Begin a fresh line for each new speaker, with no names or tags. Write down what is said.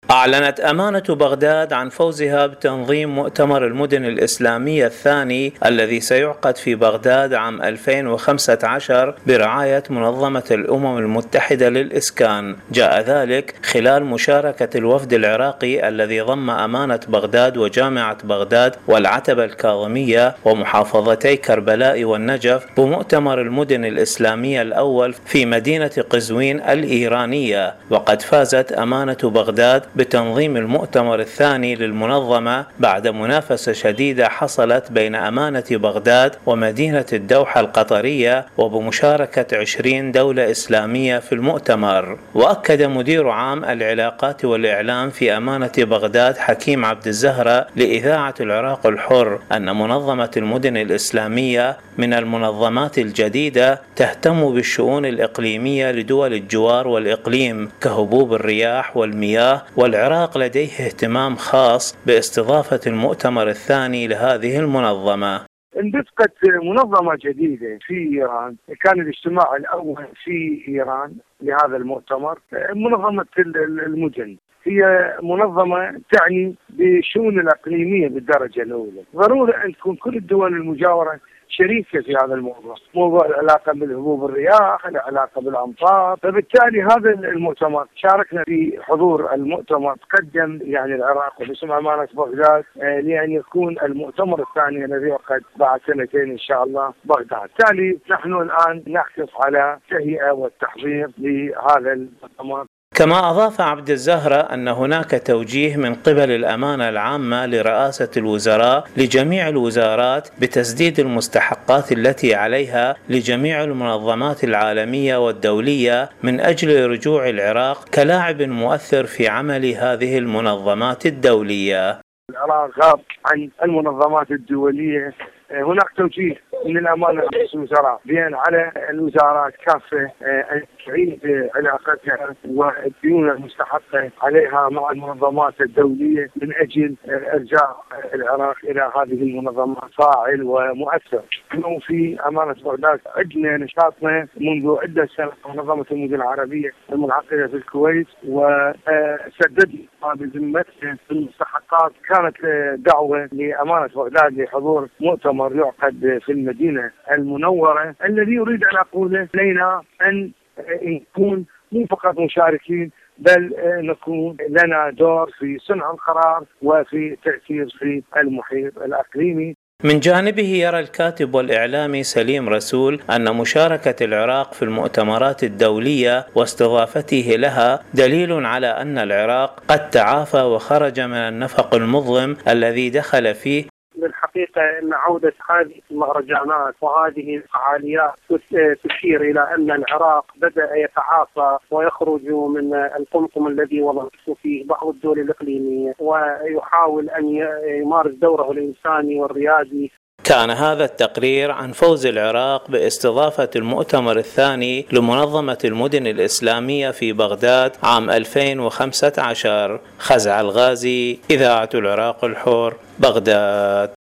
أعلنت أمانة بغداد عن فوزها بتنظيم مؤتمر المدن الإسلامية الثاني الذي سيعقد في بغداد عام 2015 برعاية منظمة الأمم المتحدة للإسكان. جاء ذلك خلال مشاركة الوفد العراقي الذي ضم أمانة بغداد وجامعة بغداد والعتبة الكاظمية ومحافظتي كربلاء والنجف بمؤتمر المدن الإسلامية الأول في مدينة قزوين الإيرانية. وقد فازت أمانة بغداد بتنظيم المؤتمر الثاني للمنظمة بعد منافسة شديدة حصلت بين أمانة بغداد ومدينة الدوحة القطرية وبمشاركة 20 دولة إسلامية في المؤتمر. وأكد مدير عام العلاقات والإعلام في أمانة بغداد حكيم عبد الزهرة لإذاعة العراق الحر أن منظمة المدن الإسلامية من المنظمات الجديدة تهتم بالشؤون الإقليمية لدول الجوار والإقليم كهبوب الرياح والمياه، والعراق لديه اهتمام خاص باستضافة المؤتمر الثاني لهذه المنظمة.
انبثقت منظمة جديدة في إيران، كان الاجتماع الأول في إيران لهذا المؤتمر. منظمة المدن هي منظمة تعني بالشؤون الإقليمية بالدرجة الأولى. ضروري أن تكون كل الدول المجاورة شريكة في هذا الموضوع، موضوع العلاقة بالهبوب الرياح، العلاقة بالأمطار. فبالتالي هذا المؤتمر شاركنا في حضور المؤتمر، تقدم يعني العراق وباسم أمانة بغداد لأن يكون المؤتمر الثاني الذي يعقد بعد 2 إن شاء الله بغداد. بالتالي نحن الآن نحرص على التهيئة والتحضير لهذا المؤتمر.
كما أضاف عبد الزهرة أن هناك توجيه من قبل الأمانة العامة لرئاسة الوزراء لجميع الوزارات بتسديد المستحقات التي عليها لجميع المنظمات العالمية والدولية من أجل رجوع العراق كلاعب مؤثر في عمل هذه المنظمات الدولية.
العراق غاب عن المنظمات الدولية. هناك توجيه من الأمانة الوزراء بأن على الوزارات كافة أن تعيد علاقتها والديون المستحقة عليها مع المنظمات الدولية من أجل إرجاع العراق إلى هذه المنظمات فاعل ومؤثر. نحن في أمانة بغداد عندنا نشاطنا منذ عدة سنوات منظمة المدن العربية المنعقدة في الكويت، وسددنا بذمتنا المستحقات. كانت دعوة لأمانة بغداد لحضور مؤتمر يعقد في المدينة المنورة. الذي يريد أن أقوله لنا أن نكون مو فقط مشاركين، بل نكون لنا دور في صنع القرار وفي تأثير في المحيط الإقليمي.
من جانبه يرى الكاتب والإعلامي سليم رسول أن مشاركة العراق في المؤتمرات الدولية واستضافته لها دليل على أن العراق قد تعافى وخرج من النفق المظلم الذي دخل فيه.
بالحقيقة أن عودة هذه المهرجانات وهذه الفعاليات تشير إلى أن العراق بدأ يتعافى ويخرج من القمقم الذي وضعته فيه بعض الدول الإقليمية، ويحاول أن يمارس دوره الإنساني والريادي.
كان هذا التقرير عن فوز العراق باستضافة المؤتمر الثاني لمنظمة المدن الإسلامية في بغداد عام 2015. خزع الغازي، إذاعة العراق الحر، بغداد.